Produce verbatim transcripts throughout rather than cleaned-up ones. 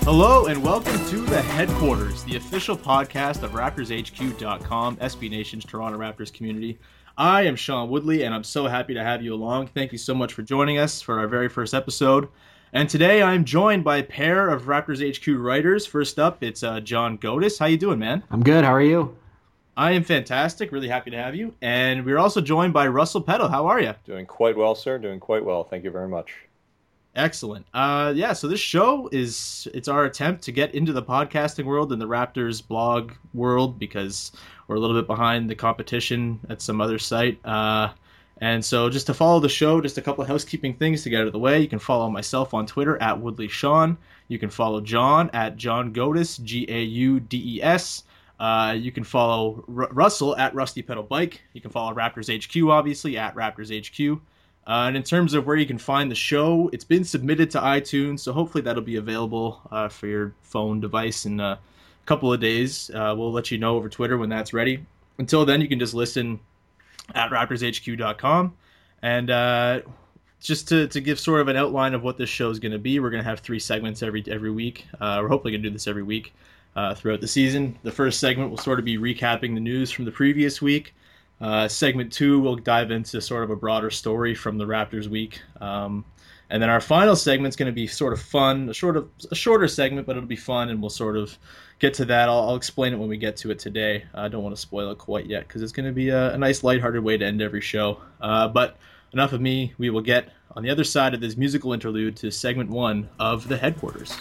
Hello and welcome to The Headquarters, the official podcast of Raptors H Q dot com, S B Nation's Toronto Raptors community. I am Sean Woodley, and I'm so happy to have you along. Thank you so much for joining us for our very first episode. And today I'm joined by a pair of Raptors H Q writers. First up, it's uh, John Godis. How you doing, man? I'm good. How are you? I am fantastic. Really happy to have you. And we're also joined by Russell Petto. How are you? Doing quite well, sir. Doing quite well. Thank you very much. Excellent. Uh, yeah, so this show is, it's our attempt to get into the podcasting world and the Raptors blog world because we're a little bit behind the competition at some other site. Uh, and so just to follow the show, just a couple of housekeeping things to get out of the way. You can follow myself on Twitter at Woodley Sean. You can follow John at John Godis, G A U D E S. Uh, you can follow R- Russell at Rusty Pedal Bike. You can follow Raptors H Q, obviously, at Raptors H Q. Uh, and in terms of where you can find the show, it's been submitted to iTunes, so hopefully that'll be available uh, for your phone device in a couple of days. Uh, we'll let you know over Twitter when that's ready. Until then, you can just listen at Raptors H Q dot com. And uh, just to, to give sort of an outline of what this show is going to be, we're going to have three segments every every week. Uh, we're hopefully going to do this every week uh, throughout the season. The first segment will sort of be recapping the news from the previous week. Uh, segment two, we'll dive into sort of a broader story from the Raptors week. Um, and then our final segment's going to be sort of fun, a, short of, a shorter segment, but it'll be fun, and we'll sort of get to that. I'll, I'll explain it when we get to it today. I don't want to spoil it quite yet because it's going to be a, a nice, lighthearted way to end every show. Uh, but enough of me. We will get on the other side of this musical interlude to segment one of The Headquarters.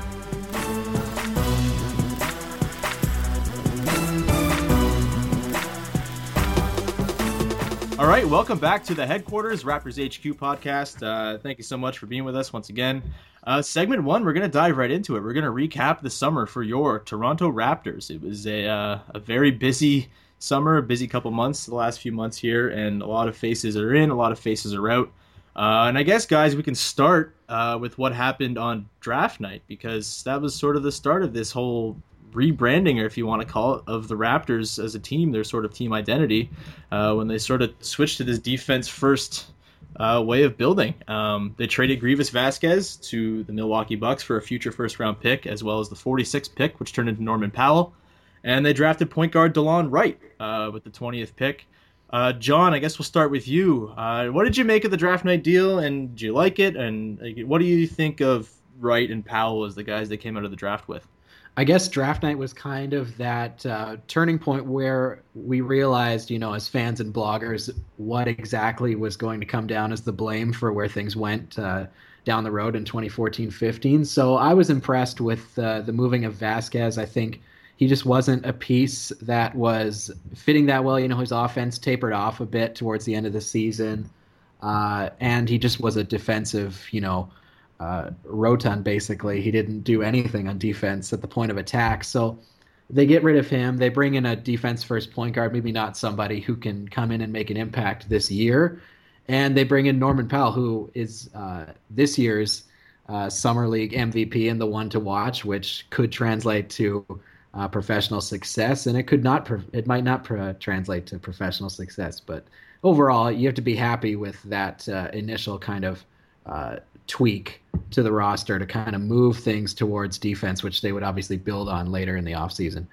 All right, welcome back to The Headquarters, Raptors H Q podcast. Uh, thank you so much for being with us once again. Uh, segment one, we're going to dive right into it. We're going to recap the summer for your Toronto Raptors. It was a uh, a very busy summer, a busy couple months, the last few months here, and a lot of faces are in, a lot of faces are out. Uh, and I guess, guys, we can start uh, with what happened on draft night, because that was sort of the start of this whole rebranding, or if you want to call it, of the Raptors as a team, their sort of team identity, uh, when they sort of switched to this defense-first uh, way of building. Um, they traded Grievous Vasquez to the Milwaukee Bucks for a future first-round pick, as well as the forty-sixth pick, which turned into Norman Powell. And they drafted point guard DeLon Wright uh, with the twentieth pick. Uh, John, I guess we'll start with you. Uh, what did you make of the draft night deal, and do you like it? And like, what do you think of Wright and Powell as the guys they came out of the draft with? I guess draft night was kind of that uh, turning point where we realized, you know, as fans and bloggers, what exactly was going to come down as the blame for where things went uh, down the road in twenty fourteen fifteen. So I was impressed with uh, the moving of Vasquez. I think he just wasn't a piece that was fitting that well. You know, his offense tapered off a bit towards the end of the season, uh, and he just was a defensive, you know, Uh, rotund, basically. He didn't do anything on defense at the point of attack. So they get rid of him. They bring in a defense-first point guard, maybe not somebody who can come in and make an impact this year. And they bring in Norman Powell, who is uh, this year's uh, Summer League M V P and the one to watch, which could translate to uh, professional success. And it could not. Pro- it might not pro- translate to professional success. But overall, you have to be happy with that uh, initial kind of uh, tweak to the roster to kind of move things towards defense, which they would obviously build on later in the offseason.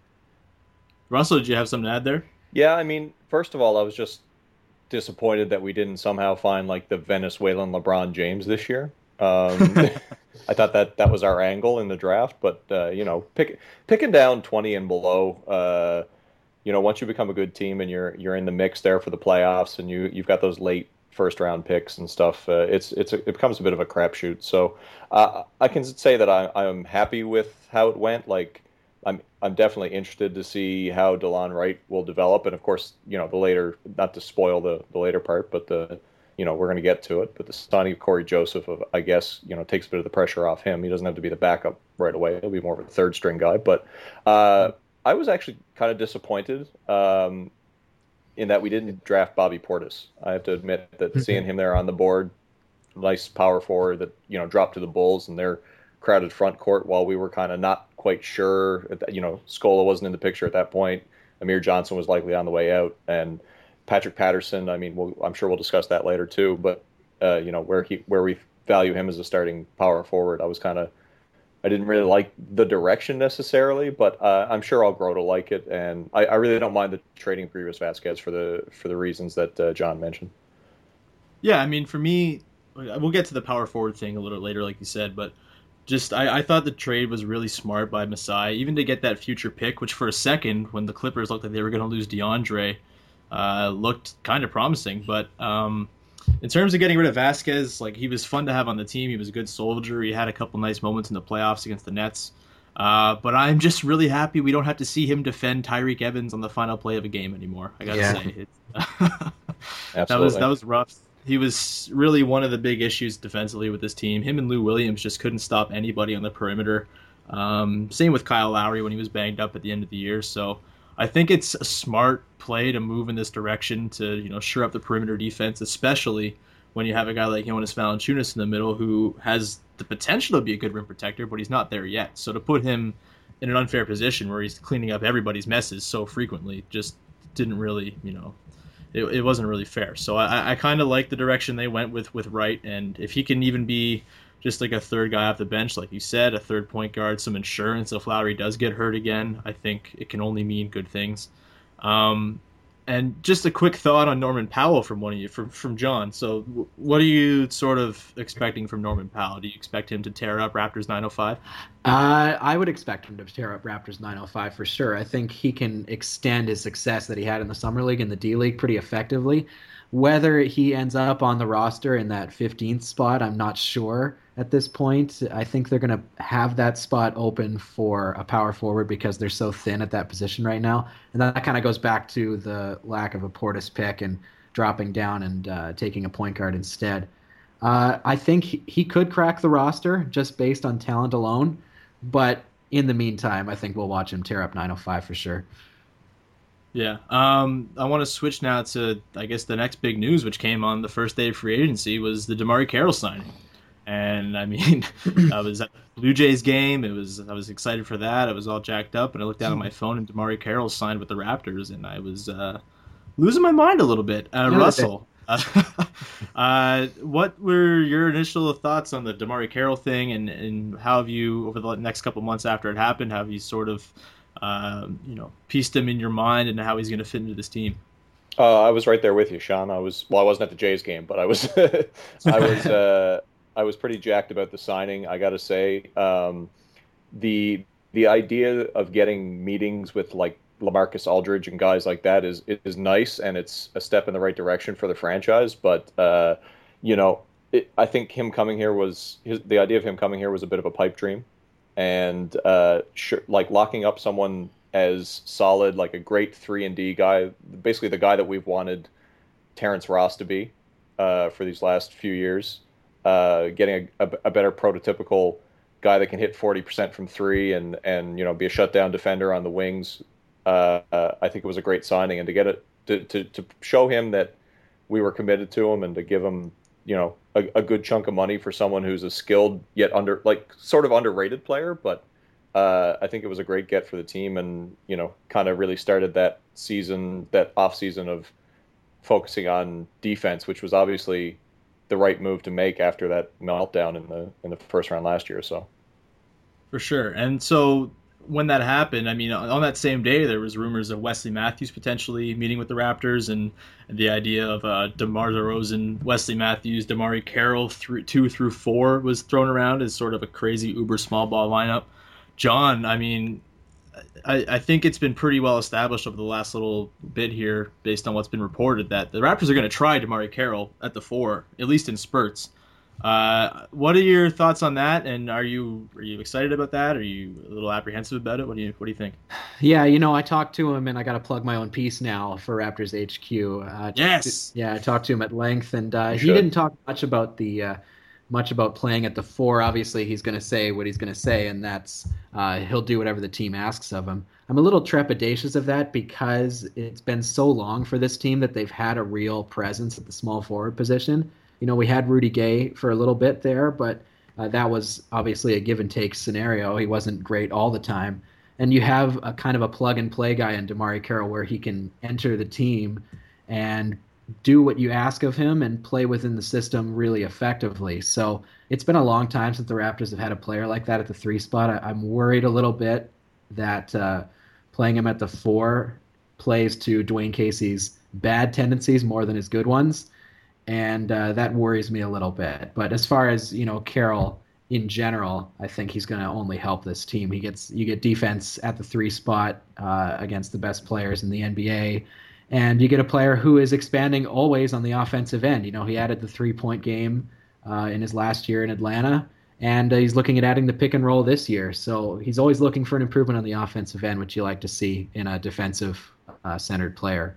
Russell, did you have something to add there? Yeah, I mean, first of all, I was just disappointed that we didn't somehow find like the Venezuelan LeBron James this year. Um, I thought that that was our angle in the draft, but uh, you know, pick, picking down twenty and below, uh, you know, once you become a good team and you're you're in the mix there for the playoffs, and you you've got those late first round picks and stuff, uh, it's it's a, it becomes a bit of a crapshoot. So uh, I can say that I, I'm happy with how it went. Like I'm I'm definitely interested to see how DeLon Wright will develop, and of course, you know, the later, not to spoil the, the later part, but the you know we're going to get to it. But the signing of Corey Joseph, of, I guess, you know, takes a bit of the pressure off him. He doesn't have to be the backup right away. He'll be more of a third string guy. But uh, I was actually kind of disappointed. Um, in that we didn't draft Bobby Portis. I have to admit that seeing him there on the board, nice power forward that, you know, dropped to the Bulls and their crowded front court while we were kind of not quite sure, you know, Scola wasn't in the picture at that point. Amir Johnson was likely on the way out, and Patrick Patterson, I mean, we'll, I'm sure we'll discuss that later too, but, uh, you know, where he where we value him as a starting power forward, I was kind of I didn't really like the direction necessarily, but uh, I'm sure I'll grow to like it, and I, I really don't mind the trading Previous Vasquez for the for the reasons that uh, John mentioned. Yeah, I mean, for me, we'll get to the power forward thing a little later, like you said, but just I, I thought the trade was really smart by Masai, even to get that future pick, which for a second, when the Clippers looked like they were going to lose DeAndre, uh, looked kind of promising. But um, in terms of getting rid of Vasquez, like he was fun to have on the team. He was a good soldier. He had a couple nice moments in the playoffs against the Nets. Uh, but I'm just really happy we don't have to see him defend Tyreek Evans on the final play of a game anymore. I gotta Yeah. say, it, that was that was rough. He was really one of the big issues defensively with this team. Him and Lou Williams just couldn't stop anybody on the perimeter. Um, same with Kyle Lowry when he was banged up at the end of the year. So I think it's a smart play to move in this direction to, you know, shore up the perimeter defense, especially when you have a guy like Jonas Valanciunas in the middle who has the potential to be a good rim protector, but he's not there yet. So to put him in an unfair position where he's cleaning up everybody's messes so frequently just didn't really, you know, it, it wasn't really fair. So I, I kind of like the direction they went with with Wright, and if he can even be just like a third guy off the bench, like you said, a third point guard, some insurance if Lowry does get hurt again, I think it can only mean good things. Um, and just a quick thought on Norman Powell from one of you, from from John. So what are you sort of expecting from Norman Powell? Do you expect him to tear up Raptors nine oh five? Uh, I would expect him to tear up Raptors nine oh five for sure. I think he can extend his success that he had in the Summer League and the D League pretty effectively. Whether he ends up on the roster in that fifteenth spot, I'm not sure at this point. I think they're going to have that spot open for a power forward because they're so thin at that position right now. And that kind of goes back to the lack of a Portis pick and dropping down and uh, taking a point guard instead. Uh, I think he, he could crack the roster just based on talent alone. But in the meantime, I think we'll watch him tear up nine oh five for sure. Yeah. Um, I want to switch now to, I guess, the next big news, which came on the first day of free agency, was the DeMarre Carroll signing. And, I mean, I was at the Blue Jays game. It was I was excited for that. I was all jacked up, and I looked down at my phone, and DeMarre Carroll signed with the Raptors, and I was uh, losing my mind a little bit. Uh, Yeah, Russell, uh, uh, what were your initial thoughts on the DeMarre Carroll thing, and, and how have you, over the next couple months after it happened, have you sort of Um, you know, pieced him in your mind and how he's going to fit into this team? Uh, I was right there with you, Sean. I was well. I wasn't at the Jays game, but I was. I was. Uh, I was pretty jacked about the signing. I got to say, um, the the idea of getting meetings with like LaMarcus Aldridge and guys like that is is nice, and it's a step in the right direction for the franchise. But uh, you know, it, I think him coming here was his, the idea of him coming here was a bit of a pipe dream. And uh, sure, like locking up someone as solid, like a great three and D guy, basically the guy that we've wanted Terrence Ross to be uh, for these last few years, uh, getting a, a, a better prototypical guy that can hit forty percent from three and, and you know be a shutdown defender on the wings. Uh, uh, I think it was a great signing, and to get it to, to, to show him that we were committed to him and to give him you know a, a good chunk of money for someone who's a skilled yet under like sort of underrated player, but uh, I think it was a great get for the team, and you know kind of really started that season, that off season of focusing on defense, which was obviously the right move to make after that meltdown in the in the first round last year. So For sure. And so when that happened, I mean, on that same day, there was rumors of Wesley Matthews potentially meeting with the Raptors, and the idea of uh, DeMar DeRozan, Wesley Matthews, DeMarre Carroll through two through four was thrown around as sort of a crazy uber small ball lineup. John, I mean, I, I think it's been pretty well established over the last little bit here, based on what's been reported, that the Raptors are going to try DeMarre Carroll at the four, at least in spurts. Uh, what are your thoughts on that? And are you are you excited about that? Are you a little apprehensive about it? What do you what do you think? Yeah, you know, I talked to him, and I got to plug my own piece now for Raptors H Q. Uh, Yes. Yeah, I talked to him at length, and uh, he should. didn't talk much about the uh, much about playing at the four. Obviously, he's going to say what he's going to say, and that's uh, he'll do whatever the team asks of him. I'm a little trepidatious of that because it's been so long for this team that they've had a real presence at the small forward position. You know, we had Rudy Gay for a little bit there, but uh, that was obviously a give and take scenario. He wasn't great all the time. And you have a kind of a plug and play guy in DeMarre Carroll where he can enter the team and do what you ask of him and play within the system really effectively. So it's been a long time since the Raptors have had a player like that at the three spot. I, I'm worried a little bit that uh, playing him at the four plays to Dwayne Casey's bad tendencies more than his good ones, and uh, that worries me a little bit. But as far as, you know, Carroll in general, I think he's going to only help this team. He gets you get defense at the three spot uh, against the best players in the N B A, and you get a player who is expanding always on the offensive end. You know, he added the three-point game uh, in his last year in Atlanta, and uh, he's looking at adding the pick and roll this year. So he's always looking for an improvement on the offensive end, which you like to see in a defensive uh, centered player.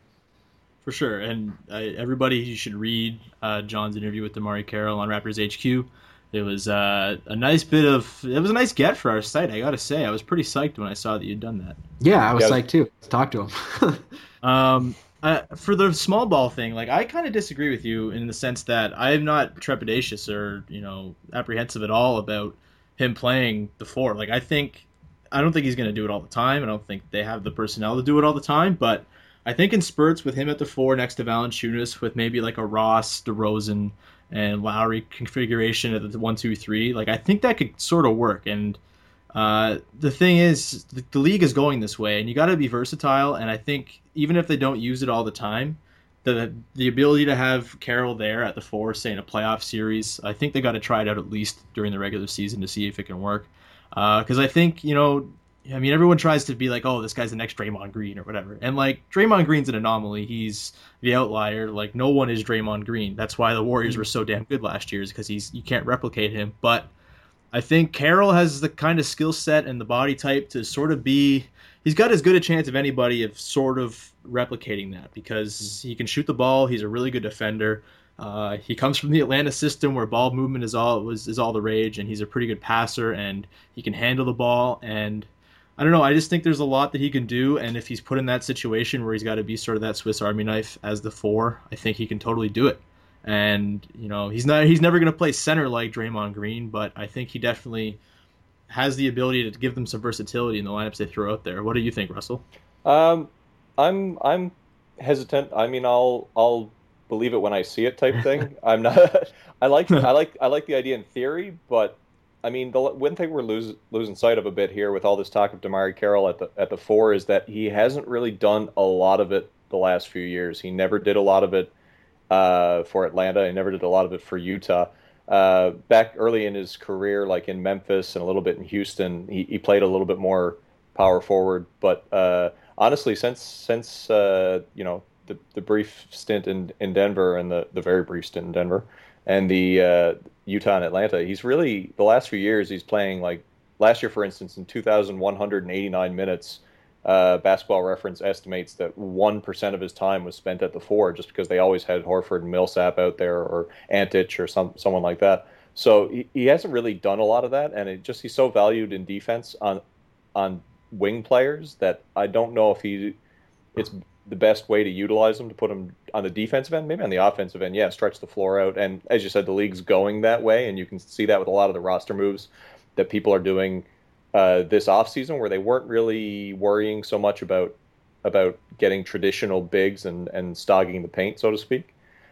For sure, and uh, everybody, you should read uh, John's interview with Damari Carroll on Raptors H Q. It was uh, a nice bit of, it was a nice get for our site, I gotta say. I was pretty psyched when I saw that you'd done that. Yeah, I was yeah. psyched too. Let's talk to him. um, uh, for the small ball thing, like I kind of disagree with you in the sense that I'm not trepidatious or, you know, apprehensive at all about him playing the four. Like I think, I don't think he's going to do it all the time. I don't think they have the personnel to do it all the time, but I think in spurts with him at the four next to Valanciunas with maybe like a Ross, DeRozan, and Lowry configuration at the one, two, three, like I think that could sort of work. And uh, the thing is, the, the league is going this way, and you got to be versatile. And I think even if they don't use it all the time, the the ability to have Carroll there at the four, say in a playoff series, I think they got to try it out at least during the regular season to see if it can work. Because uh, I think, you know, I mean, everyone tries to be like, oh, this guy's the next Draymond Green or whatever. And, like, Draymond Green's an anomaly. He's the outlier. Like, no one is Draymond Green. That's why the Warriors were so damn good last year, is because he's you can't replicate him. But I think Carroll has the kind of skill set and the body type to sort of be – he's got as good a chance of anybody of sort of replicating that because he can shoot the ball. He's a really good defender. Uh, he comes from the Atlanta system where ball movement is all was is all the rage, and he's a pretty good passer, and he can handle the ball. And – I don't know. I just think there's a lot that he can do, and if he's put in that situation where he's got to be sort of that Swiss Army knife as the four, I think he can totally do it. And you know, he's not he's never going to play center like Draymond Green, but I think he definitely has the ability to give them some versatility in the lineups they throw out there. What do you think, Russell? Um, I'm I'm hesitant. I mean, I'll I'll believe it when I see it type thing. I'm not. I like I like I like the idea in theory, but. I mean, the one thing we're lose, losing sight of a bit here with all this talk of Damari Carroll at the at the four is that he hasn't really done a lot of it the last few years. He never did a lot of it uh, for Atlanta. He never did a lot of it for Utah. Uh, back early in his career, like in Memphis and a little bit in Houston, he, he played a little bit more power forward. But uh, honestly, since since uh, you know the the brief stint in, in Denver and the, the very brief stint in Denver and the uh, Utah and Atlanta, he's really, the last few years, he's playing like, last year, for instance, in two thousand one hundred eighty-nine minutes, uh, Basketball Reference estimates that one percent of his time was spent at the four just because they always had Horford and Millsap out there or Antich or some someone like that. So he, he hasn't really done a lot of that, and it just he's so valued in defense on on wing players that I don't know if he it's the best way to utilize him to put him on the defensive end, maybe on the offensive end. Yeah, stretch the floor out. And as you said, the league's going that way, and you can see that with a lot of the roster moves that people are doing uh, this offseason where they weren't really worrying so much about about getting traditional bigs and, and stogging the paint, so to speak.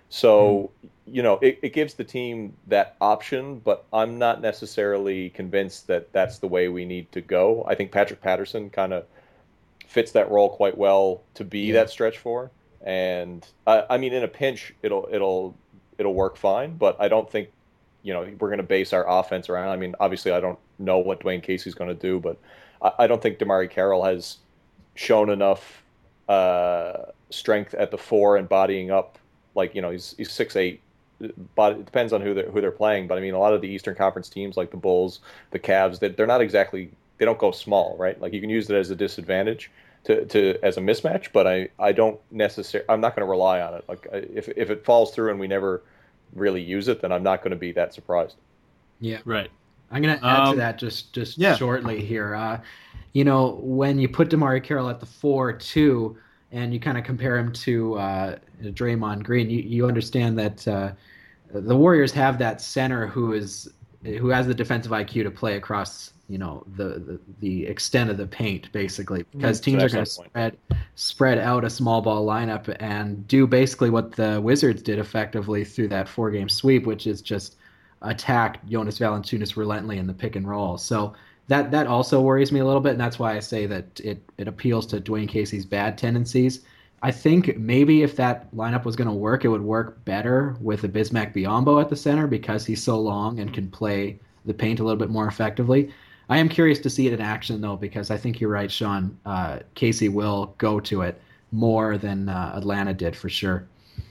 So, mm. you know, it, it gives the team that option, but I'm not necessarily convinced that that's the way we need to go. I think Patrick Patterson kind of fits that role quite well to be yeah. that stretch four, and I, I mean, in a pinch, it'll it'll it'll work fine. But I don't think, you know, we're going to base our offense around. I mean, obviously, I don't know what Dwayne Casey's going to do, but I, I don't think Damari Carroll has shown enough uh, strength at the four and bodying up. Like, you know, he's he's six eight. But it depends on who they're who they're playing. But I mean, a lot of the Eastern Conference teams, like the Bulls, the Cavs, that they're not exactly. They don't go small, right? Like you can use it as a disadvantage to, to as a mismatch, but I, I don't necessarily, I'm not going to rely on it. Like if if it falls through and we never really use it, then I'm not going to be that surprised. Yeah, right. I'm going to add um, to that just just yeah. shortly here. Uh, you know, when you put Damari Carroll at the four too, and you kind of compare him to uh, Draymond Green, you you understand that uh, the Warriors have that center who is who has the defensive I Q to play across, you know, the the, the extent of the paint, basically, because Mm, teams that's are going to excellent point. spread spread out a small ball lineup and do basically what the Wizards did effectively through that four game sweep, which is just attack Jonas Valanciunas relentlessly in the pick and roll. So that that also worries me a little bit, and that's why I say that it it appeals to Dwayne Casey's bad tendencies. I think maybe if that lineup was going to work, it would work better with a Bismack Biyombo at the center because he's so long and can play the paint a little bit more effectively. I am curious to see it in action, though, because I think you're right, Sean. Uh, Casey will go to it more than uh, Atlanta did for sure.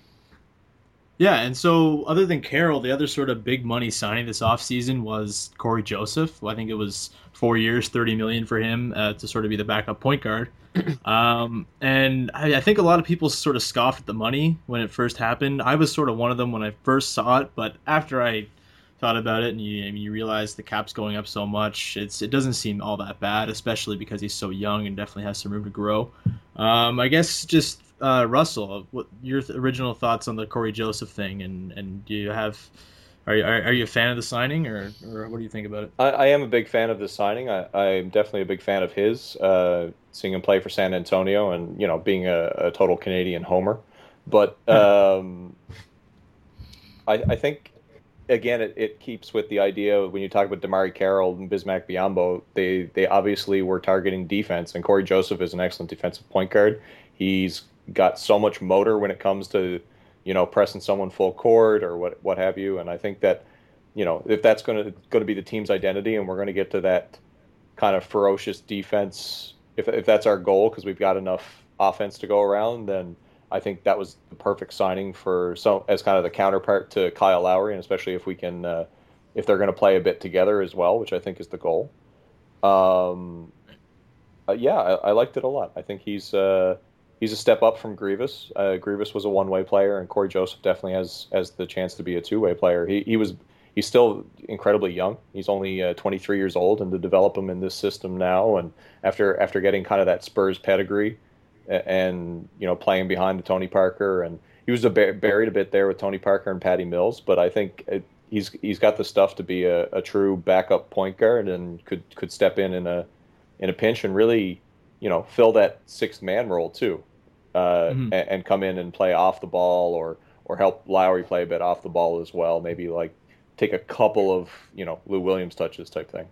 Yeah, and so other than Carroll, the other sort of big money signing this offseason was Corey Joseph. I think it was four years, thirty million dollars for him uh, to sort of be the backup point guard. Um, and I, I think a lot of people sort of scoffed at the money when it first happened. I was sort of one of them when I first saw it, but after I thought about it and you, I mean, you realize the cap's going up so much, it's it doesn't seem all that bad, especially because he's so young and definitely has some room to grow. Um, I guess just uh, Russell, what your th- original thoughts on the Corey Joseph thing, and, and do you have are you, are, are you a fan of the signing, or, or what do you think about it? I, I am a big fan of this signing. I, I'm definitely a big fan of his. Uh, seeing him play for San Antonio, and you know, being a, a total Canadian homer. But um, I, I think again, it, it keeps with the idea when you talk about Damari Carroll and Bismack Biyombo, they they obviously were targeting defense, and Corey Joseph is an excellent defensive point guard. He's got so much motor when it comes to, you know, pressing someone full court or what what have you. And I think that, you know, if that's going to going to be the team's identity, and we're going to get to that kind of ferocious defense, if if that's our goal, because we've got enough offense to go around, then I think that was the perfect signing for so as kind of the counterpart to Kyle Lowry, and especially if we can, uh, if they're going to play a bit together as well, which I think is the goal. Um, uh, yeah, I, I liked it a lot. I think he's uh, he's a step up from Grievous. Uh, Grievous was a one-way player, and Corey Joseph definitely has has the chance to be a two-way player. He he was he's still incredibly young. He's only uh, twenty-three years old, and to develop him in this system now, and after after getting kind of that Spurs pedigree, and you know, playing behind the Tony Parker, and he was a buried a bit there with Tony Parker and Patty Mills, but I think it, he's he's got the stuff to be a, a true backup point guard, and could could step in in a in a pinch and really, you know, fill that sixth man role too, uh, mm-hmm. and, and come in and play off the ball, or or help Lowry play a bit off the ball as well. Maybe like take a couple of, you know, Lou Williams touches type thing.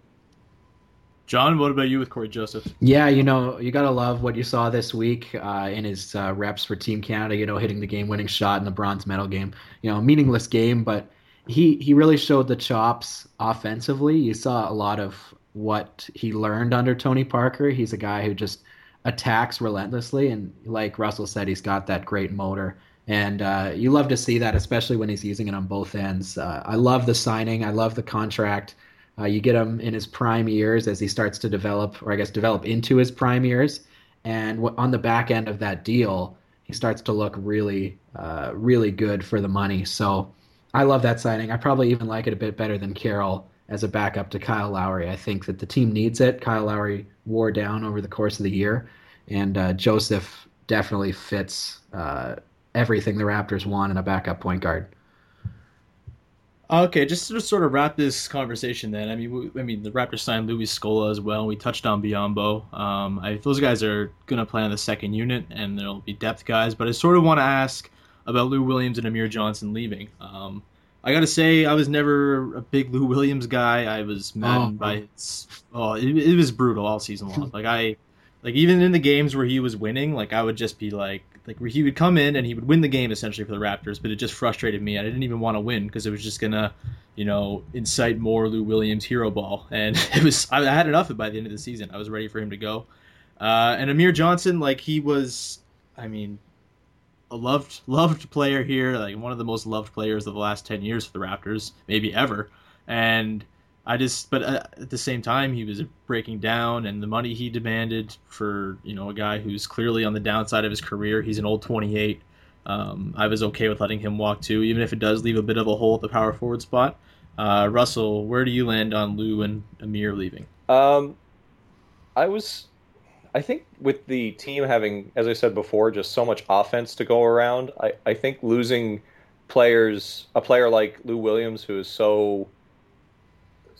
John, what about you with Corey Joseph? Yeah, you know, you got to love what you saw this week uh, in his uh, reps for Team Canada, you know, hitting the game-winning shot in the bronze medal game. You know, meaningless game, but he, he really showed the chops offensively. You saw a lot of what he learned under Tony Parker. He's a guy who just attacks relentlessly, and like Russell said, he's got that great motor. And uh, you love to see that, especially when he's using it on both ends. Uh, I love the signing. I love the contract. Uh, you get him in his prime years as he starts to develop, or I guess develop into his prime years. And w- on the back end of that deal, he starts to look really, uh, really good for the money. So I love that signing. I probably even like it a bit better than Carroll as a backup to Kyle Lowry. I think that the team needs it. Kyle Lowry wore down over the course of the year, and uh, Joseph definitely fits uh, everything the Raptors want in a backup point guard. Okay, just to sort of wrap this conversation then. I mean, we, I mean, the Raptors signed Louis Scola as well. We touched on Biyombo. Um, I, those guys are going to play on the second unit, and there'll be depth guys. But I sort of want to ask about Lou Williams and Amir Johnson leaving. Um, I got to say, I was never a big Lou Williams guy. I was maddened oh. by his. Oh, it, it was brutal all season long. Like I, like even in the games where he was winning, like I would just be like. Like where he would come in and he would win the game essentially for the Raptors, but it just frustrated me. I didn't even want to win because it was just gonna, you know, incite more Lou Williams hero ball. And it was I had enough of it by the end of the season. I was ready for him to go. Uh, and Amir Johnson, like he was, I mean, a loved loved player here, like one of the most loved players of the last ten years for the Raptors, maybe ever. And I just, but at the same time, he was breaking down, and the money he demanded for, you know, a guy who's clearly on the downside of his career. He's an old twenty-eight. Um, I was okay with letting him walk too, even if it does leave a bit of a hole at the power forward spot. Uh, Russell, where do you land on Lou and Amir leaving? Um, I was, I think with the team having, as I said before, just so much offense to go around, I, I think losing players, a player like Lou Williams, who is so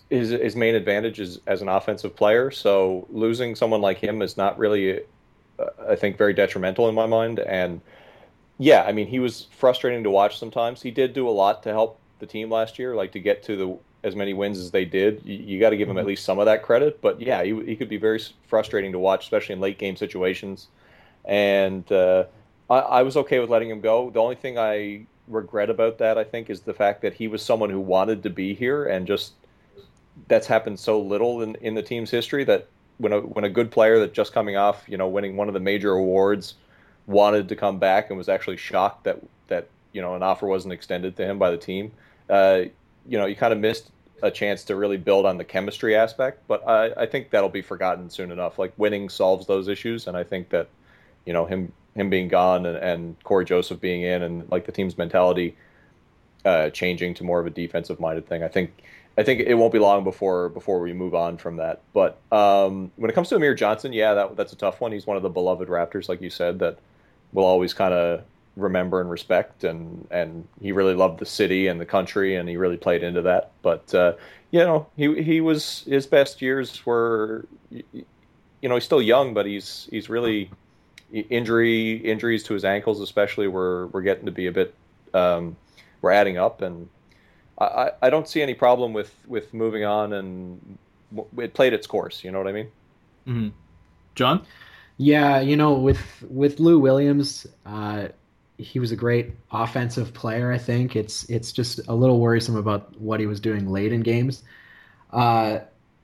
his his main advantage is as an offensive player. So losing someone like him is not really, uh, I think, very detrimental in my mind. And yeah, I mean, he was frustrating to watch sometimes. He did do a lot to help the team last year, like to get to the as many wins as they did. You, you got to give him at least some of that credit. But yeah, he, he could be very frustrating to watch, especially in late game situations. And uh, I, I was okay with letting him go. The only thing I regret about that, I think, is the fact that he was someone who wanted to be here, and just that's happened so little in, in the team's history that when a when a good player that just coming off, you know, winning one of the major awards wanted to come back and was actually shocked that that you know an offer wasn't extended to him by the team. Uh, you know, you kind of missed a chance to really build on the chemistry aspect, but I, I think that'll be forgotten soon enough. Like, winning solves those issues, and I think that you know him him being gone and, and Corey Joseph being in, and like the team's mentality uh, changing to more of a defensive minded thing. I think I think it won't be long before before we move on from that. But um, when it comes to Amir Johnson, yeah, that that's a tough one. He's one of the beloved Raptors, like you said, that we'll always kind of remember and respect, and and he really loved the city and the country, and he really played into that. But uh, you know, he he was his best years were, you know, he's still young, but he's he's really injury injuries to his ankles especially were were getting to be a bit um, we're adding up, and I, I don't see any problem with with moving on, and it played its course. You know what I mean? Mm-hmm. John? Yeah, you know, with with Lou Williams, uh, he was a great offensive player. I think it's it's just a little worrisome about what he was doing late in games. Uh,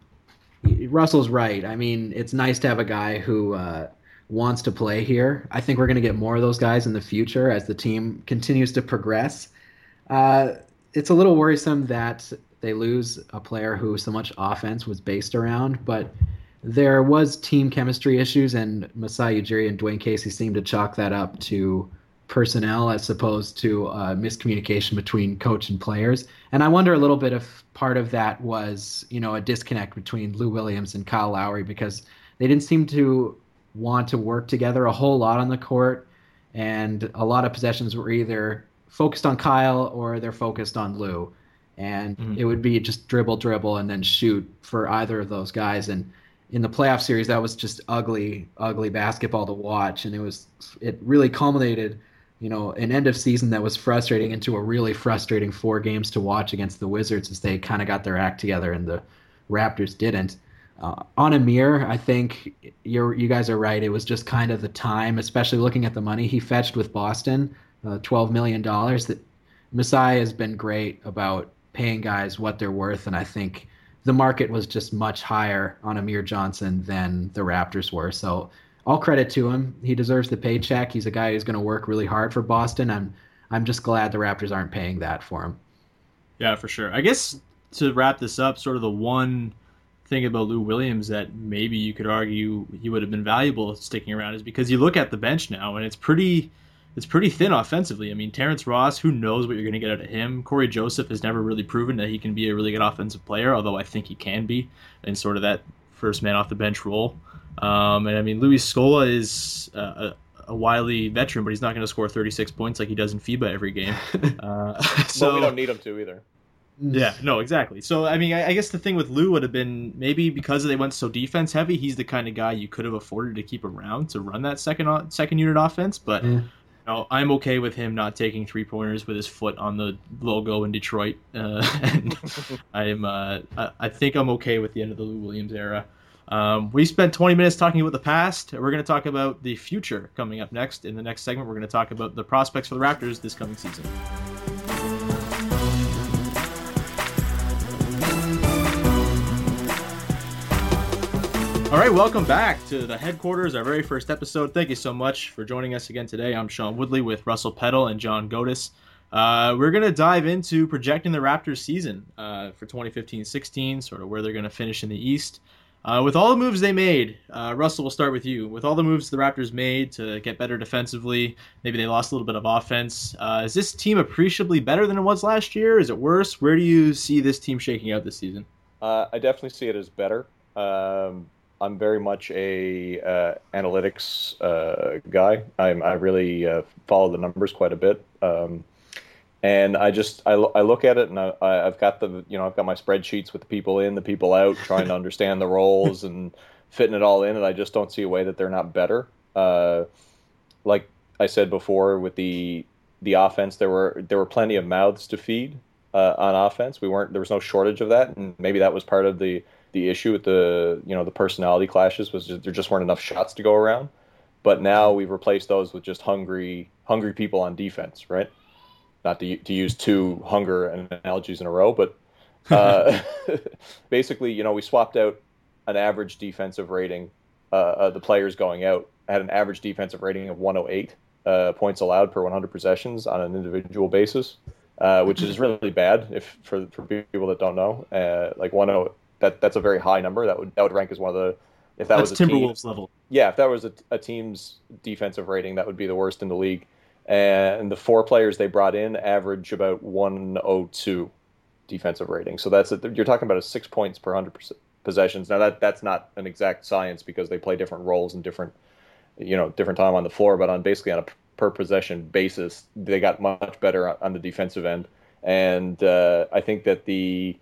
Russell's right. I mean, it's nice to have a guy who uh, wants to play here. I think we're going to get more of those guys in the future as the team continues to progress. Uh, it's a little worrisome that they lose a player who so much offense was based around, but there was team chemistry issues, and Masai Ujiri and Dwayne Casey seemed to chalk that up to personnel as opposed to uh, miscommunication between coach and players. And I wonder a little bit if part of that was, you know, a disconnect between Lou Williams and Kyle Lowry, because they didn't seem to want to work together a whole lot on the court, and a lot of possessions were either focused on Kyle or they're focused on Lou. And mm-hmm. it would be just dribble, dribble, and then shoot for either of those guys. And in the playoff series, that was just ugly, ugly basketball to watch. And it was, it really culminated, you know, an end of season that was frustrating into a really frustrating four games to watch against the Wizards as they kind of got their act together and the Raptors didn't. Uh, on Amir, I think you're, you guys are right. It was just kind of the time, especially looking at the money he fetched with Boston, uh, twelve million dollars. That Masai has been great about paying guys what they're worth, and I think the market was just much higher on Amir Johnson than the Raptors were. So all credit to him. He deserves the paycheck. He's a guy who's going to work really hard for Boston. I'm I'm just glad the Raptors aren't paying that for him. Yeah, for sure. I guess to wrap this up, sort of the one thing about Lou Williams that maybe you could argue he would have been valuable sticking around is because you look at the bench now and it's pretty it's pretty thin offensively. I mean, Terrence Ross, who knows what you're going to get out of him? Corey Joseph has never really proven that he can be a really good offensive player, although I think he can be in sort of that first man off the bench role. Um, and I mean, Luis Scola is uh, a, a wily veteran, but he's not going to score thirty-six points like he does in FIBA every game. Uh, so well, we don't need him to either. Yeah, no, exactly. So, I mean, I, I guess the thing with Lou would have been maybe because they went so defense heavy, he's the kind of guy you could have afforded to keep around to run that second second unit offense. But yeah. you know, I'm okay with him not taking three pointers with his foot on the logo in Detroit. Uh, and I'm, uh, I, I think I'm okay with the end of the Lou Williams era. Um, we spent twenty minutes talking about the past. We're going to talk about the future coming up next. In the next segment, we're going to talk about the prospects for the Raptors this coming season. All right, welcome back to the headquarters, our very first episode. Thank you so much for joining us again today. I'm Sean Woodley with Russell Peddle and John Godis. Uh, we're going to dive into projecting the Raptors season uh, for twenty fifteen sixteen, sort of where they're going to finish in the East. Uh, with all the moves they made, uh, Russell, we'll start with you. With all the moves the Raptors made to get better defensively, maybe they lost a little bit of offense. Uh, is this team appreciably better than it was last year? Is it worse? Where do you see this team shaking out this season? Uh, I definitely see it as better. Um, I'm very much a uh, analytics uh, guy. I'm, I really uh, follow the numbers quite a bit. Um, And I just I, I look at it and I, I've got the you know I've got my spreadsheets with the people in, the people out, trying to understand the roles and fitting it all in, and I just don't see a way that they're not better. Uh, like I said before, with the the offense, there were there were plenty of mouths to feed uh, on offense. We weren't there was no shortage of that, and maybe that was part of the the issue with the you know the personality clashes was just, there just weren't enough shots to go around. But now we've replaced those with just hungry hungry people on defense, right? Not to to use two hunger analogies in a row, but uh, basically, you know, we swapped out an average defensive rating. Uh, uh, the players going out had an average defensive rating of one oh eight uh, points allowed per one hundred possessions on an individual basis, uh, which is really bad if for for people that don't know. Uh, like one oh, that that's a very high number. That would that would rank as one of the if that That's was a Timberwolves team, level. Yeah, if that was a, a team's defensive rating, that would be the worst in the league. And the four players they brought in average about one oh two defensive rating. So that's a, you're talking about a six points per one hundred possessions. Now that that's not an exact science because they play different roles and different you know different time on the floor, but on basically on a per possession basis, they got much better on the defensive end. And uh, I think that the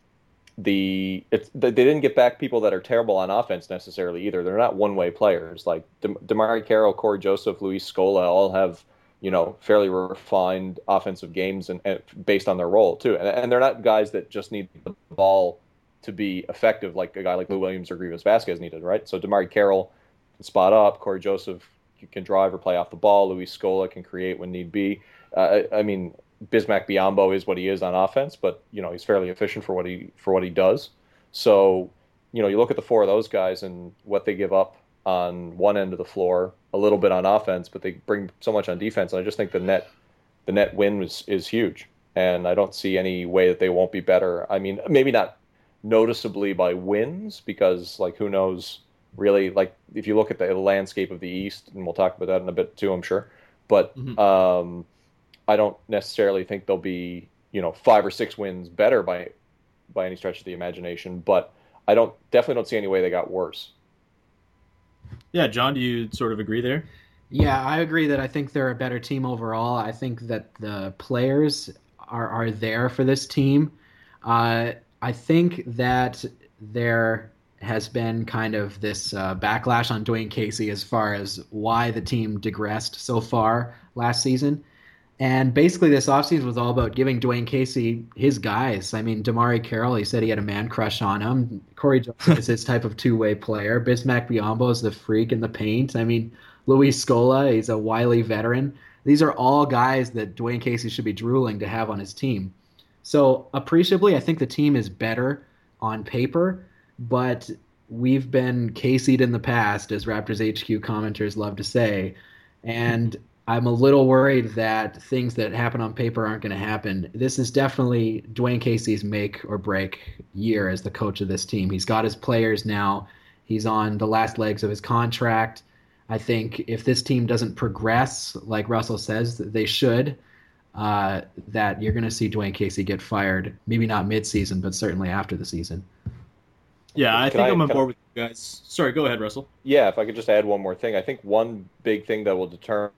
the it's they didn't get back people that are terrible on offense necessarily either. They're not one way players like De- DeMarre Carroll, Corey Joseph, Luis Scola all have you know, fairly refined offensive games and, and based on their role too. And, and they're not guys that just need the ball to be effective like a guy like Lou Williams or Grievous Vasquez needed, right? So DeMarre Carroll can spot up, Corey Joseph can drive or play off the ball, Luis Scola can create when need be. Uh, I, I mean, Bismack Biyombo is what he is on offense, but you know he's fairly efficient for what he for what he does. So you know you look at the four of those guys and what they give up on one end of the floor, a little bit on offense, but they bring so much on defense. And I just think the net, the net win is, is huge. And I don't see any way that they won't be better. I mean, maybe not noticeably by wins because like, who knows really, like if you look at the landscape of the East, and we'll talk about that in a bit too, I'm sure, but mm-hmm. um, I don't necessarily think they'll be, you know, five or six wins better by, by any stretch of the imagination, but I don't definitely don't see any way they got worse. Yeah, John, do you sort of agree there? Yeah, I agree that I think they're a better team overall. I think that the players are, are there for this team. Uh, I think that there has been kind of this uh, backlash on Dwayne Casey as far as why the team digressed so far last season. And basically this offseason was all about giving Dwayne Casey his guys. I mean, DeMarre Carroll, he said he had a man crush on him. Corey Joseph is his type of two-way player. Bismack Biyombo is the freak in the paint. I mean, Luis Scola, he's a wily veteran. These are all guys that Dwayne Casey should be drooling to have on his team. So appreciably, I think the team is better on paper, but we've been Casey'd in the past, as Raptors H Q commenters love to say. And I'm a little worried that things that happen on paper aren't going to happen. This is definitely Dwayne Casey's make or break year as the coach of this team. He's got his players now. He's on the last legs of his contract. I think if this team doesn't progress, like Russell says, they should, uh, that you're going to see Dwayne Casey get fired. Maybe not mid-season, but certainly after the season. Yeah, I can think I, I'm on board I, with you guys. Sorry, go ahead, Russell. Yeah, if I could just add one more thing. I think one big thing that will determine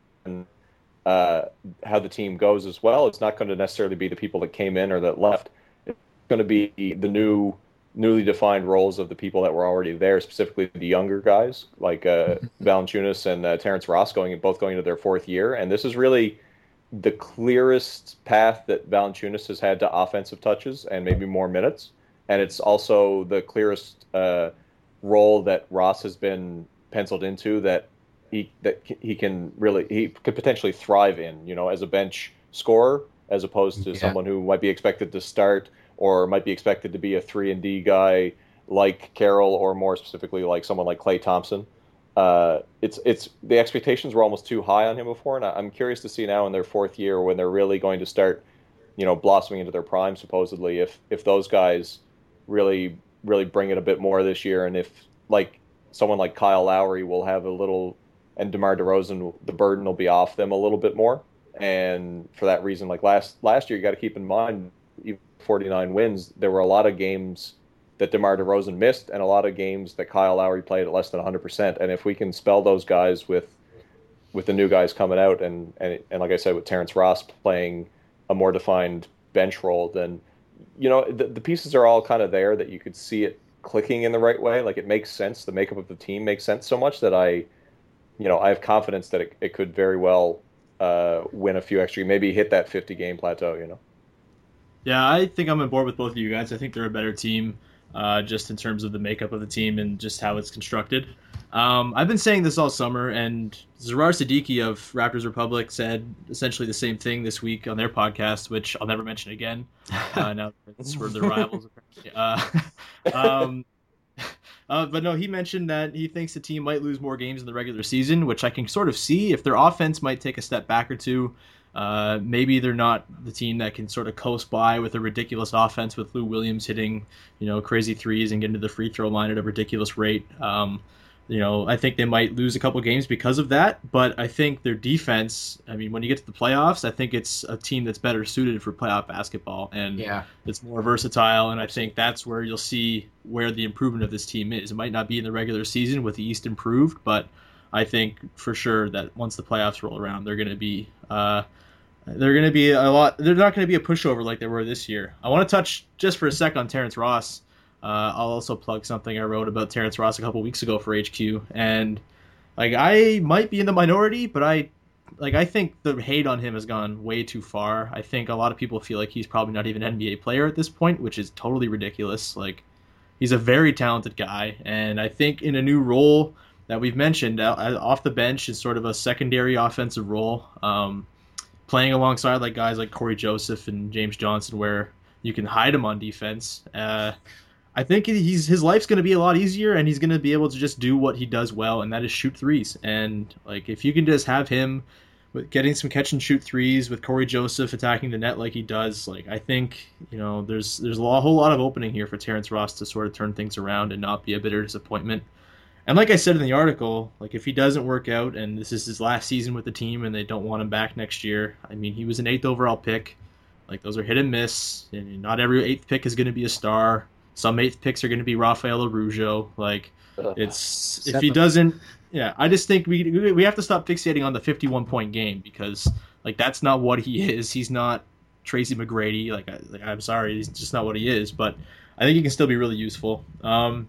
uh, how the team goes as well, it's not going to necessarily be the people that came in or that left. It's going to be the new, newly defined roles of the people that were already there, specifically the younger guys like uh, Valanciunas and uh, Terrence Ross, going both going into their fourth year. And this is really the clearest path that Valanciunas has had to offensive touches and maybe more minutes. And it's also the clearest uh, role that Ross has been penciled into that he that he can really he could potentially thrive in, you know, as a bench scorer, as opposed to yeah. someone who might be expected to start or might be expected to be a three and D guy like Carroll, or more specifically like someone like Klay Thompson. Uh, it's it's the expectations were almost too high on him before, and I'm curious to see now in their fourth year when they're really going to start, you know, blossoming into their prime supposedly, if if those guys really really bring it a bit more this year, and if like someone like Kyle Lowry will have a little, and DeMar DeRozan, the burden will be off them a little bit more. And for that reason, like last last year, you got to keep in mind, even forty-nine wins, there were a lot of games that DeMar DeRozan missed and a lot of games that Kyle Lowry played at less than one hundred percent. And if we can spell those guys with with the new guys coming out, and, and, and like I said, with Terrence Ross playing a more defined bench role, then you know the, the pieces are all kind of there that you could see it clicking in the right way. Like it makes sense. The makeup of the team makes sense so much that I, you know, I have confidence that it, it could very well uh, win a few extra, maybe hit that fifty game plateau. You know. Yeah, I think I'm on board with both of you guys. I think they're a better team, uh, just in terms of the makeup of the team and just how it's constructed. Um, I've been saying this all summer, and Zarar Siddiqui of Raptors Republic said essentially the same thing this week on their podcast, which I'll never mention again. Uh, now it's for the rivals. Uh, um, uh, but no, he mentioned that he thinks the team might lose more games in the regular season, which I can sort of see. If their offense might take a step back or two, uh, maybe they're not the team that can sort of coast by with a ridiculous offense with Lou Williams hitting, you know, crazy threes and getting to the free throw line at a ridiculous rate. Um, You know, I think they might lose a couple games because of that, but I think their defense, I mean, when you get to the playoffs, I think it's a team that's better suited for playoff basketball, and Yeah. it's more versatile, and I think that's where you'll see where the improvement of this team is. It might not be in the regular season with the East improved, but I think for sure that once the playoffs roll around, they're going to be uh, they're going to be a lot. They're not going to be a pushover like they were this year. I want to touch just for a sec on Terrence Ross. Uh, I'll also plug something I wrote about Terrence Ross a couple weeks ago for H Q, and like I might be in the minority, but I like I think the hate on him has gone way too far. I think a lot of people feel like he's probably not even an N B A player at this point, which is totally ridiculous. Like he's a very talented guy, and I think in a new role that we've mentioned, uh, off the bench is sort of a secondary offensive role, um, playing alongside like guys like Corey Joseph and James Johnson, where you can hide him on defense. Uh, I think he's his life's going to be a lot easier, and he's going to be able to just do what he does well, and that is shoot threes. And like if you can just have him with getting some catch and shoot threes with Corey Joseph attacking the net like he does, like I think you know there's there's a lot, whole lot of opening here for Terrence Ross to sort of turn things around and not be a bitter disappointment. And like I said in the article, like if he doesn't work out and this is his last season with the team and they don't want him back next year, I mean he was an eighth overall pick. Like those are hit and miss, and not every eighth pick is going to be a star. Some eighth picks are going to be Rafael Arujo. Like, it's if he doesn't, yeah. I just think we we have to stop fixating on the fifty-one point game because like that's not what he is. He's not Tracy McGrady. Like, I, like I'm sorry, he's just not what he is. But I think he can still be really useful. Um,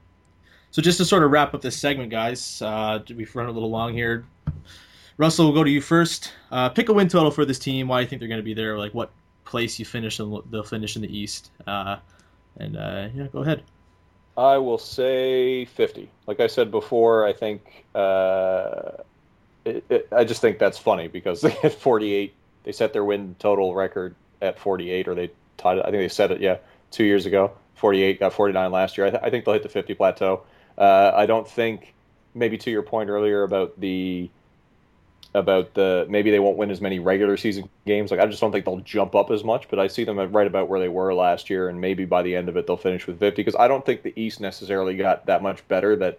so just to sort of wrap up this segment, guys, uh, we've run a little long here. Russell, we'll go to you first. Uh, pick a win total for this team. Why do you think they're going to be there? Like, what place you finish and they'll finish in the East. Uh, And, uh, yeah, go ahead. I will say fifty. Like I said before, I think uh, it, it, I just think that's funny because they had forty-eight. They set their win total record at forty-eight, or they tied it. I think they set it, yeah, two years ago. forty-eight, got forty-nine last year. I, th- I think they'll hit the fifty plateau. Uh, I don't think, maybe to your point earlier about the about the maybe they won't win as many regular season games. Like I just don't think they'll jump up as much, but I see them right about where they were last year, and maybe by the end of it they'll finish with fifty because I don't think the East necessarily got that much better that,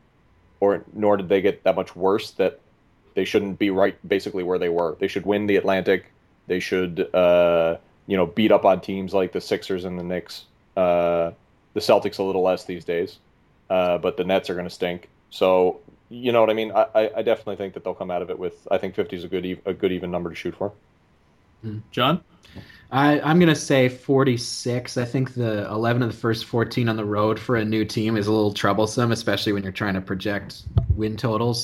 or nor did they get that much worse that they shouldn't be right basically where they were. They should win the Atlantic. They should uh, you know beat up on teams like the Sixers and the Knicks. Uh, the Celtics a little less these days, uh, but the Nets are going to stink. So. You know what I mean? I, I definitely think that they'll come out of it with. I think fifty is a good a good even number to shoot for. John, I, I'm gonna say forty-six. I think the eleven of the first fourteen on the road for a new team is a little troublesome, especially when you're trying to project win totals.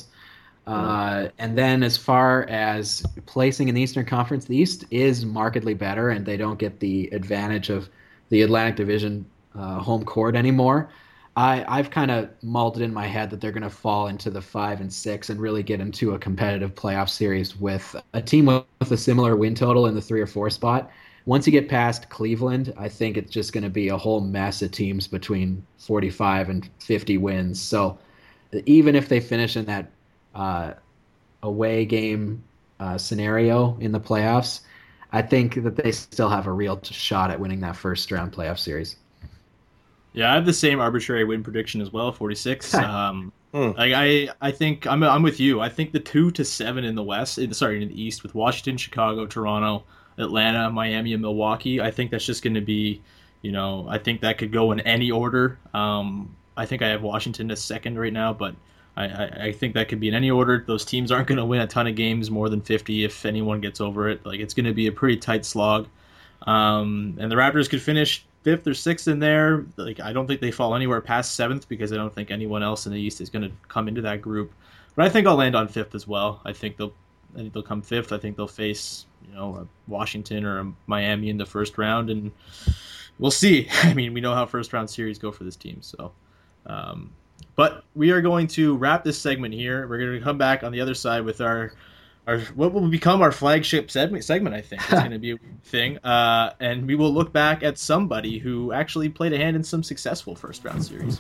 Uh, and then as far as placing in the Eastern Conference, the East is markedly better, and they don't get the advantage of the Atlantic Division uh, home court anymore. I, I've kind of mulled it in my head that they're going to fall into the five and six and really get into a competitive playoff series with a team with a similar win total in the three or four spot. Once you get past Cleveland, I think it's just going to be a whole mess of teams between forty-five and fifty wins. So even if they finish in that uh, away game uh, scenario in the playoffs, I think that they still have a real shot at winning that first round playoff series. Yeah, I have the same arbitrary win prediction as well, forty-six. um, mm. like I, I think I'm, I'm with you. I think the two to seven in the West, in, sorry, in the East, with Washington, Chicago, Toronto, Atlanta, Miami, and Milwaukee. I think that's just going to be, you know, I think that could go in any order. Um, I think I have Washington as second right now, but I, I, I think that could be in any order. Those teams aren't going to win a ton of games more than fifty if anyone gets over it. Like, it's going to be a pretty tight slog. Um, and the Raptors could finish fifth or sixth in there. Like, I don't think they fall anywhere past seventh because I don't think anyone else in the East is going to come into that group. But I think I'll land on fifth as well. I think they'll I think they'll come fifth. I think they'll face, you know, a Washington or a Miami in the first round, and we'll see. I mean, we know how first round series go for this team. So, um, but we are going to wrap this segment here. We're going to come back on the other side with our our what will become our flagship segment. Segment, I think, is going to be a thing, uh, and we will look back at somebody who actually played a hand in some successful first round series.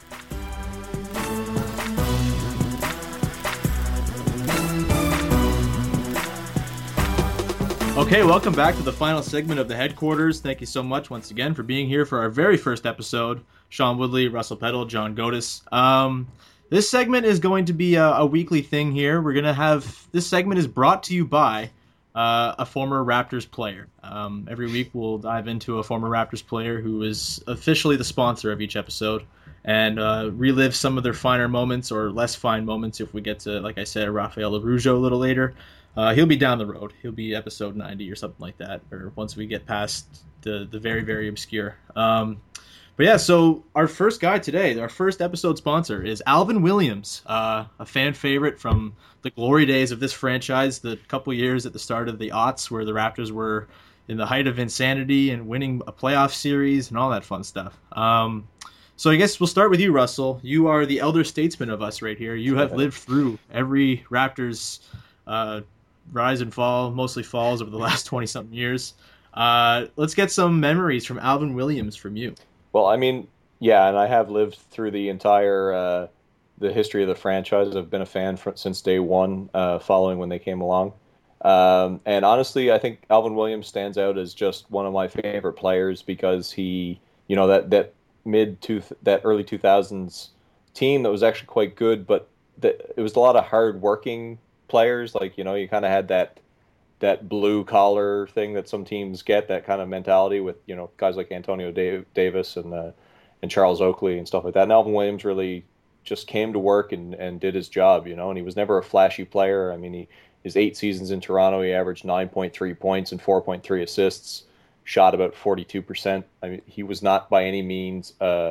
Okay, welcome back to the final segment of the headquarters. Thank you so much once again for being here for our very first episode. Sean Woodley, Russell Peddle, John Godis. Um, this segment is going to be a, a weekly thing here. We're going to have, this segment is brought to you by uh, a former Raptors player. Um, every week we'll dive into a former Raptors player who is officially the sponsor of each episode and uh, relive some of their finer moments or less fine moments if we get to, like I said, Rafael LaRujo a little later. Uh, he'll be down the road. He'll be episode ninety or something like that, or once we get past the the very, very obscure. Um, but yeah, so our first guy today, our first episode sponsor is Alvin Williams, uh, a fan favorite from the glory days of this franchise, the couple years at the start of the aughts where the Raptors were in the height of insanity and winning a playoff series and all that fun stuff. Um, so I guess we'll start with you, Russell. You are the elder statesman of us right here. You have lived through every Raptors uh rise and fall, mostly falls over the last twenty-something years. Uh, let's get some memories from Alvin Williams from you. Well, I mean, yeah, and I have lived through the entire uh, the history of the franchise. I've been a fan for, since day one, uh, following when they came along. Um, and honestly, I think Alvin Williams stands out as just one of my favorite players because he, you know, that that mid to that early two thousands team that was actually quite good, but that it was a lot of hard working players. Like, you know, you kind of had that that blue collar thing that some teams get, that kind of mentality with, you know, guys like Antonio Davis and uh, and Charles Oakley and stuff like that. And Alvin Williams really just came to work and, and did his job, you know, and he was never a flashy player. I mean, he his eight seasons in Toronto, he averaged nine point three points and four point three assists, shot about forty-two percent. I mean, he was not by any means uh,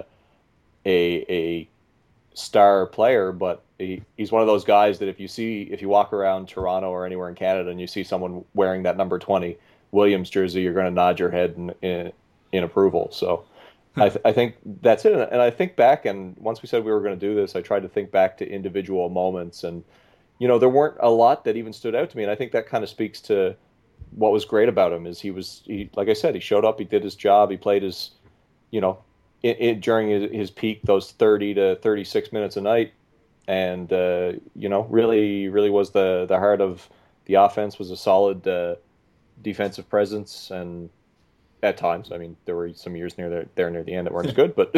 a a star player, but he, he's one of those guys that if you see, if you walk around Toronto or anywhere in Canada and you see someone wearing that number twenty Williams jersey, you're going to nod your head in, in, in approval. So I, th- I think that's it. And I think back, and once we said we were going to do this, I tried to think back to individual moments, and you know, there weren't a lot that even stood out to me. And I think that kind of speaks to what was great about him is he was, he, like I said, he showed up, he did his job, he played his, you know, it, it, during his, his peak, those thirty to thirty-six minutes a night. And, uh, you know, really, really was the, the heart of the offense, was a solid uh, defensive presence. And at times, I mean, there were some years near there, there near the end that weren't as good, but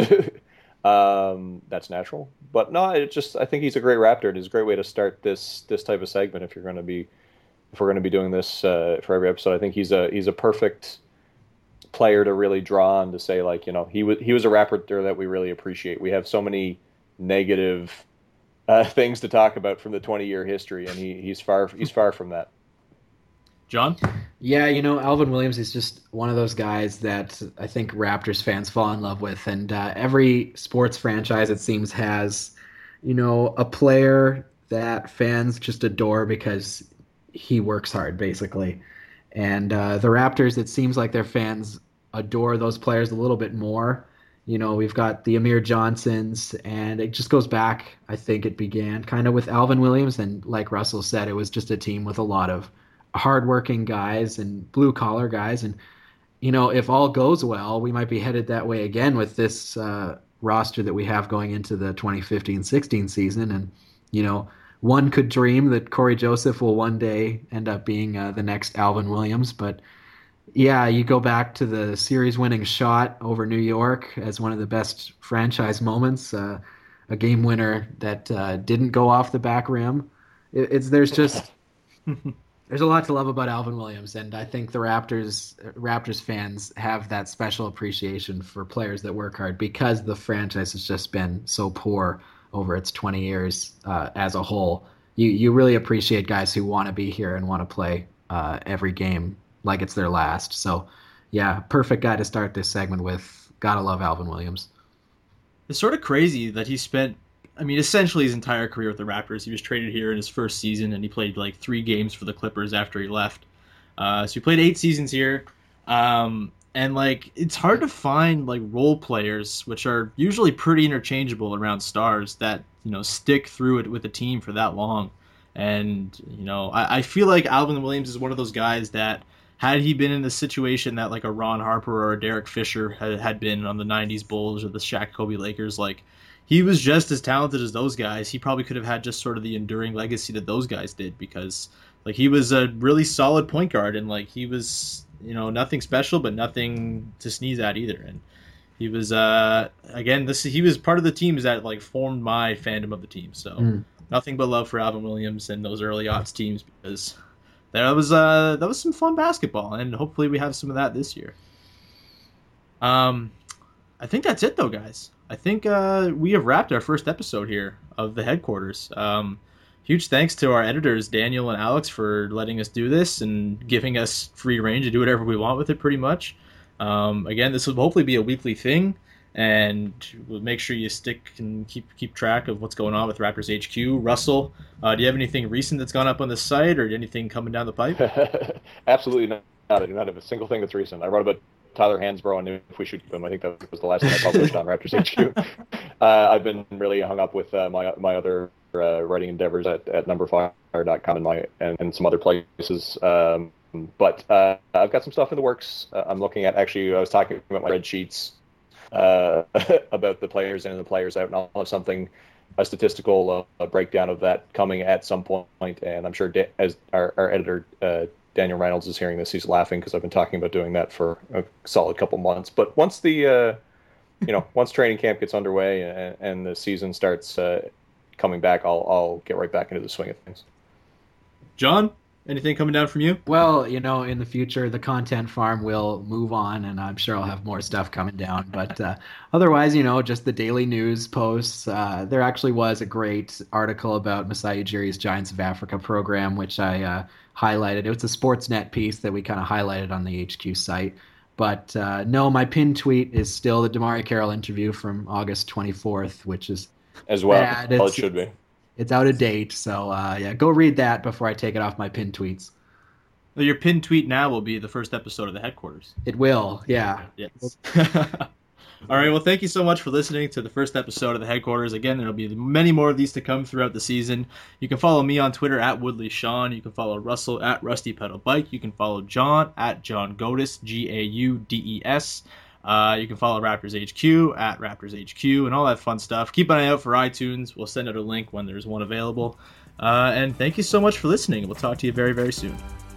um, that's natural. But no, it just, I think he's a great Raptor. It is a great way to start this, this type of segment. If you're going to be, if we're going to be doing this uh, for every episode, I think he's a, he's a perfect player to really draw on, to say, like, you know, he was, he was a Raptor that we really appreciate. We have so many negative Uh, things to talk about from the twenty-year history, and he, he's far he's far from that. John? Yeah, you know, Alvin Williams is just one of those guys that I think Raptors fans fall in love with, and uh, every sports franchise, it seems, has, you know, a player that fans just adore because he works hard, basically. And uh, the Raptors, it seems like their fans adore those players a little bit more. You know, we've got the Amir Johnsons, and it just goes back, I think it began kind of with Alvin Williams, and like Russell said, it was just a team with a lot of hardworking guys and blue-collar guys, and, you know, if all goes well, we might be headed that way again with this uh, roster that we have going into the twenty fifteen sixteen season, and, you know, one could dream that Corey Joseph will one day end up being uh, the next Alvin Williams, but yeah, you go back to the series-winning shot over New York as one of the best franchise moments, uh, a game winner that uh, didn't go off the back rim. It, it's there's just there's a lot to love about Alvin Williams, and I think the Raptors Raptors fans have that special appreciation for players that work hard because the franchise has just been so poor over its twenty years uh, as a whole. You you really appreciate guys who want to be here and want to play uh, every game like it's their last. So, yeah, perfect guy to start this segment with. Gotta love Alvin Williams. It's sort of crazy that he spent, I mean, essentially his entire career with the Raptors. He was traded here in his first season, and he played like three games for the Clippers after he left. Uh, so he played eight seasons here. Um, and like, it's hard to find like role players, which are usually pretty interchangeable around stars, that, you know, stick through it with a team for that long. And, you know, I, I feel like Alvin Williams is one of those guys that, had he been in the situation that like a Ron Harper or a Derek Fisher had, had been on the nineties Bulls or the Shaq Kobe Lakers, like, he was just as talented as those guys. He probably could have had just sort of the enduring legacy that those guys did, because like he was a really solid point guard, and like he was, you know, nothing special but nothing to sneeze at either. And he was uh again this he was part of the teams that like formed my fandom of the team. So mm. nothing but love for Alvin Williams and those early aughts teams, because that was uh that was some fun basketball, and hopefully we have some of that this year. Um I think that's it though, guys. I think uh, we have wrapped our first episode here of the headquarters. Um, huge thanks to our editors, Daniel and Alex, for letting us do this and giving us free reign to do whatever we want with it, pretty much. Um, again, this will hopefully be a weekly thing, and we'll make sure you stick and keep keep track of what's going on with Raptors H Q. Russell, uh, do you have anything recent that's gone up on the site, or anything coming down the pipe? Absolutely not. I do not have a single thing that's recent. I wrote about Tyler Hansbrough and if we should keep him. I think that was the last thing I published on Raptors H Q. Uh, I've been really hung up with uh, my my other uh, writing endeavors at, at number fire dot com and my and, and some other places. Um, but uh, I've got some stuff in the works. Uh, I'm looking at, actually, I was talking about my red sheets uh, about the players in and the players out, and I'll have something, a statistical uh, a breakdown of that coming at some point. And I'm sure da- as our, our editor, uh, Daniel Reynolds, is hearing this, he's laughing because I've been talking about doing that for a solid couple months. But once the, uh, you know, once training camp gets underway and, and the season starts uh, coming back, I'll I'll get right back into the swing of things. John, anything coming down from you? Well, you know, in the future, the content farm will move on, and I'm sure I'll have more stuff coming down. But uh, otherwise, you know, just the daily news posts. Uh, there actually was a great article about Masai Ujiri's Giants of Africa program, which I uh, highlighted. It was a Sportsnet piece that we kind of highlighted on the H Q site. But uh, no, my pinned tweet is still the DeMario Carroll interview from August twenty-fourth, which is as well. Bad. Well, it should be. It's out of date, so uh, yeah, go read that before I take it off my pinned tweets. Well, your pinned tweet now will be the first episode of the headquarters. It will, yeah. Yes. All right, well, thank you so much for listening to the first episode of the headquarters. Again, there'll be many more of these to come throughout the season. You can follow me on Twitter at Woodley Sean. You can follow Russell at Rusty Pedal Bike. You can follow John at John Gaudes, G A U D E S. Uh, you can follow Raptors H Q at Raptors H Q and all that fun stuff. Keep an eye out for iTunes. We'll send out a link when there's one available. Uh, and thank you so much for listening. We'll talk to you very, very soon.